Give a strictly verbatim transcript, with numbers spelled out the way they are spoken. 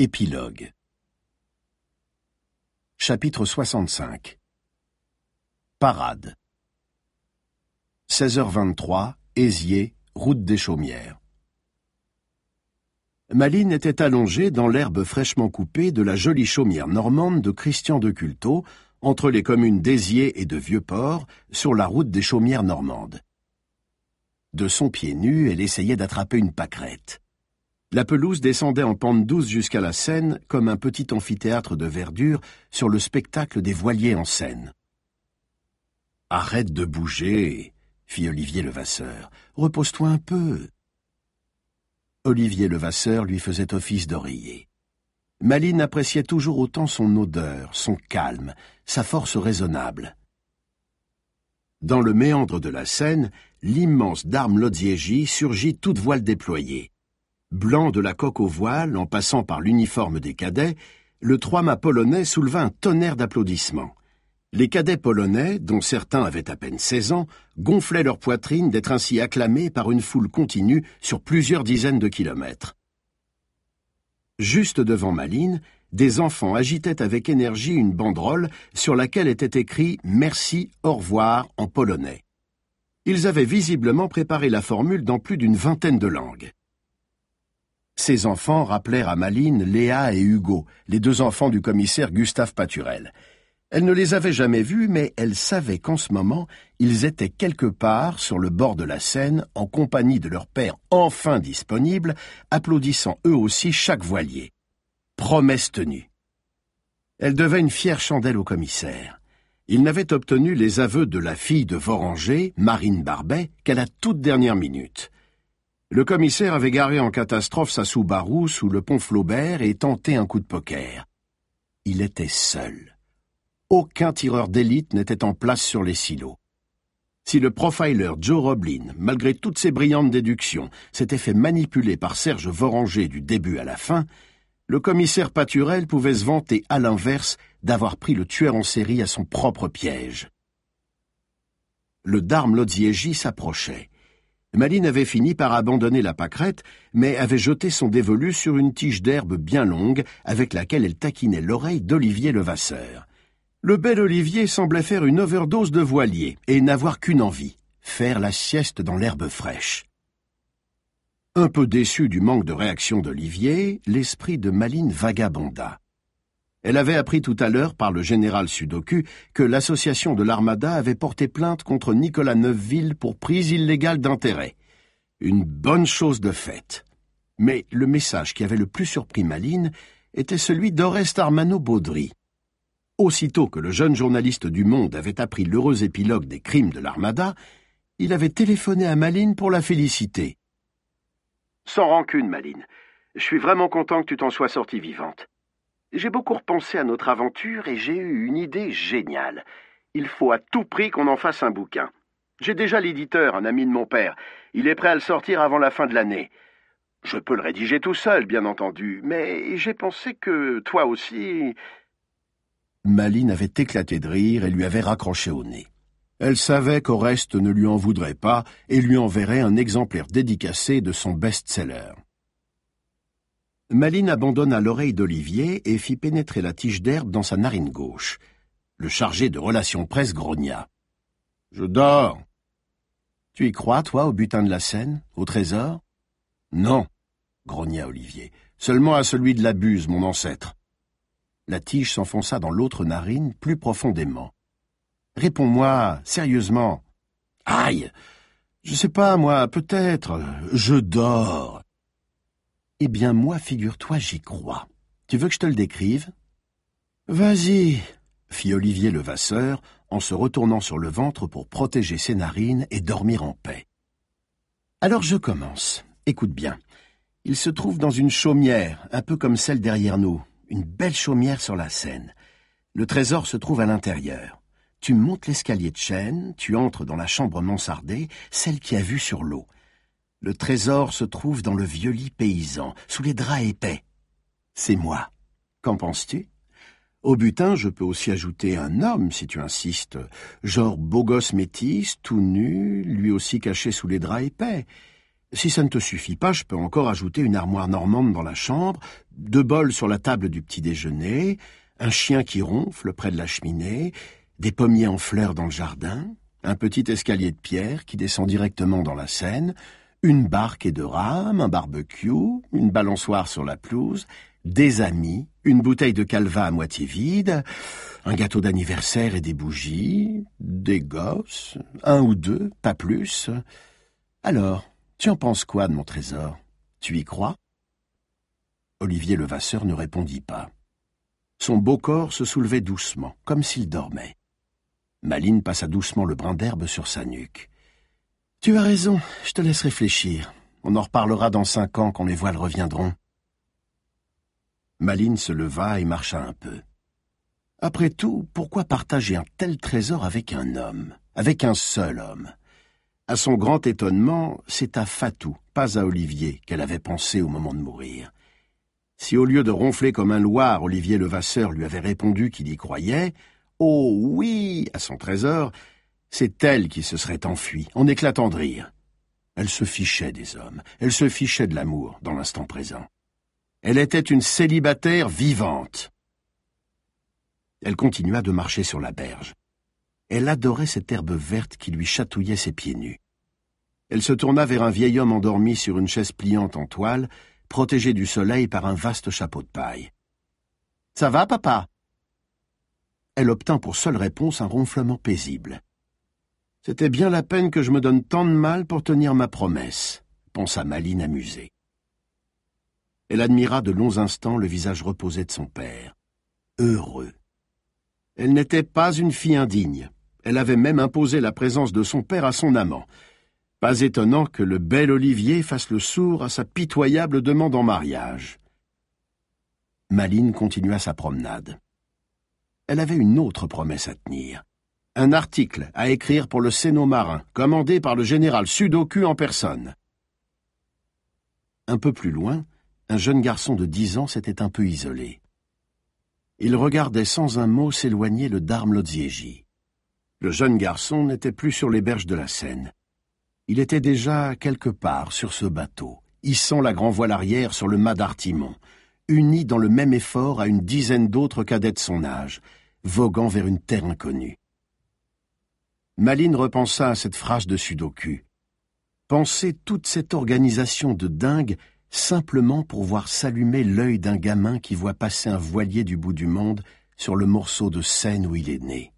Épilogue. Chapitre soixante-cinq. Parade. seize heures vingt-trois, Éziers, route des Chaumières. Malines était allongée dans l'herbe fraîchement coupée de la jolie chaumière normande de Christian de Culteau, entre les communes d'Éziers et de Vieux-Port, sur la route des Chaumières normandes. De son pied nu, elle essayait d'attraper une pâquerette. La pelouse descendait en pente douce jusqu'à la Seine, comme un petit amphithéâtre de verdure sur le spectacle des voiliers en Seine. « Arrête de bouger !» fit Olivier Levasseur. « Repose-toi un peu !» Olivier Levasseur lui faisait office d'oreiller. Malines appréciait toujours autant son odeur, son calme, sa force raisonnable. Dans le méandre de la Seine, l'immense Dame Lodiégie surgit toute voile déployée. Blanc de la coque aux voiles, en passant par l'uniforme des cadets, le trois-mâts polonais souleva un tonnerre d'applaudissements. Les cadets polonais, dont certains avaient à peine seize ans, gonflaient leur poitrine d'être ainsi acclamés par une foule continue sur plusieurs dizaines de kilomètres. Juste devant Malines, des enfants agitaient avec énergie une banderole sur laquelle était écrit « Merci, au revoir » en polonais. Ils avaient visiblement préparé la formule dans plus d'une vingtaine de langues. Ces enfants rappelèrent à Malines Léa et Hugo, les deux enfants du commissaire Gustave Paturel. Elle ne les avait jamais vus, mais elle savait qu'en ce moment, ils étaient quelque part sur le bord de la Seine, en compagnie de leur père enfin disponible, applaudissant eux aussi chaque voilier. Promesse tenue. Elle devait une fière chandelle au commissaire. Il n'avait obtenu les aveux de la fille de Voranger, Marine Barbet, qu'à la toute dernière minute. Le commissaire avait garé en catastrophe sa Subaru sous le pont Flaubert et tenté un coup de poker. Il était seul. Aucun tireur d'élite n'était en place sur les silos. Si le profiler Joe Roblin, malgré toutes ses brillantes déductions, s'était fait manipuler par Serge Voranger du début à la fin, le commissaire Paturel pouvait se vanter à l'inverse d'avoir pris le tueur en série à son propre piège. Le Dame Lodiégie s'approchait. Malines avait fini par abandonner la pâquerette, mais avait jeté son dévolu sur une tige d'herbe bien longue avec laquelle elle taquinait l'oreille d'Olivier Levasseur. Le bel Olivier semblait faire une overdose de voilier et n'avoir qu'une envie, faire la sieste dans l'herbe fraîche. Un peu déçu du manque de réaction d'Olivier, l'esprit de Malines vagabonda. Elle avait appris tout à l'heure par le général Sudoku que l'association de l'Armada avait porté plainte contre Nicolas Neufville pour prise illégale d'intérêt. Une bonne chose de faite. Mais le message qui avait le plus surpris Malines était celui d'Oreste Armano-Baudry. Aussitôt que le jeune journaliste du Monde avait appris l'heureux épilogue des crimes de l'Armada, il avait téléphoné à Malines pour la féliciter. « Sans rancune, Malines. Je suis vraiment content que tu t'en sois sortie vivante. J'ai beaucoup repensé à notre aventure et j'ai eu une idée géniale. Il faut à tout prix qu'on en fasse un bouquin. J'ai déjà l'éditeur, un ami de mon père. Il est prêt à le sortir avant la fin de l'année. Je peux le rédiger tout seul, bien entendu, mais j'ai pensé que toi aussi... » Malines avait éclaté de rire et lui avait raccroché au nez. Elle savait qu'Oreste ne lui en voudrait pas et lui enverrait un exemplaire dédicacé de son best-seller. Malines abandonna l'oreille d'Olivier et fit pénétrer la tige d'herbe dans sa narine gauche. Le chargé de relations presse grogna. « Je dors. »« Tu y crois, toi, au butin de la Seine, au trésor ?»« Non, » grogna Olivier, « seulement à celui de la Buse, mon ancêtre. » La tige s'enfonça dans l'autre narine plus profondément. « Réponds-moi, sérieusement. »« Aïe, je sais pas, moi, peut-être. Je dors. » « Eh bien, moi, figure-toi, j'y crois. Tu veux que je te le décrive ?»« Vas-y, » fit Olivier Levasseur, en se retournant sur le ventre pour protéger ses narines et dormir en paix. « Alors je commence. Écoute bien. Il se trouve dans une chaumière, un peu comme celle derrière nous, une belle chaumière sur la Seine. Le trésor se trouve à l'intérieur. Tu montes l'escalier de chêne, tu entres dans la chambre mansardée, celle qui a vue sur l'eau. Le trésor se trouve dans le vieux lit paysan, sous les draps épais. C'est moi. Qu'en penses-tu? Au butin, je peux aussi ajouter un homme, si tu insistes. Genre beau gosse métis, tout nu, lui aussi caché sous les draps épais. Si ça ne te suffit pas, je peux encore ajouter une armoire normande dans la chambre, deux bols sur la table du petit déjeuner, un chien qui ronfle près de la cheminée, des pommiers en fleurs dans le jardin, un petit escalier de pierre qui descend directement dans la Seine, une barque et deux rames, un barbecue, une balançoire sur la pelouse, des amis, une bouteille de calva à moitié vide, un gâteau d'anniversaire et des bougies, des gosses, un ou deux, pas plus. Alors, tu en penses quoi de mon trésor? Tu y crois? Olivier Levasseur ne répondit pas. Son beau corps se soulevait doucement, comme s'il dormait. Malines passa doucement le brin d'herbe sur sa nuque. « Tu as raison, je te laisse réfléchir. On en reparlera dans cinq ans quand les voiles reviendront. » Malines se leva et marcha un peu. Après tout, pourquoi partager un tel trésor avec un homme, avec un seul homme? À son grand étonnement, c'est à Fatou, pas à Olivier, qu'elle avait pensé au moment de mourir. Si au lieu de ronfler comme un loir, Olivier Levasseur lui avait répondu qu'il y croyait, oh oui, à son trésor, c'est elle qui se serait enfuie, en éclatant de rire. Elle se fichait des hommes, elle se fichait de l'amour dans l'instant présent. Elle était une célibataire vivante. Elle continua de marcher sur la berge. Elle adorait cette herbe verte qui lui chatouillait ses pieds nus. Elle se tourna vers un vieil homme endormi sur une chaise pliante en toile, protégé du soleil par un vaste chapeau de paille. « Ça va, papa ?» Elle obtint pour seule réponse un ronflement paisible. « C'était bien la peine que je me donne tant de mal pour tenir ma promesse », pensa Malines amusée. Elle admira de longs instants le visage reposé de son père. Heureux. Elle n'était pas une fille indigne. Elle avait même imposé la présence de son père à son amant. Pas étonnant que le bel Olivier fasse le sourd à sa pitoyable demande en mariage. Malines continua sa promenade. Elle avait une autre promesse à tenir. Un article à écrire pour le Céno marin, commandé par le général Sudoku en personne. Un peu plus loin, un jeune garçon de dix ans s'était un peu isolé. Il regardait sans un mot s'éloigner le Dharm Lodziéji. Le jeune garçon n'était plus sur les berges de la Seine. Il était déjà quelque part sur ce bateau, hissant la grand voile arrière sur le mât d'artimon, uni dans le même effort à une dizaine d'autres cadets de son âge, voguant vers une terre inconnue. Malines repensa à cette phrase de Sudoku. Penser toute cette organisation de dingues simplement pour voir s'allumer l'œil d'un gamin qui voit passer un voilier du bout du monde sur le morceau de Seine où il est né.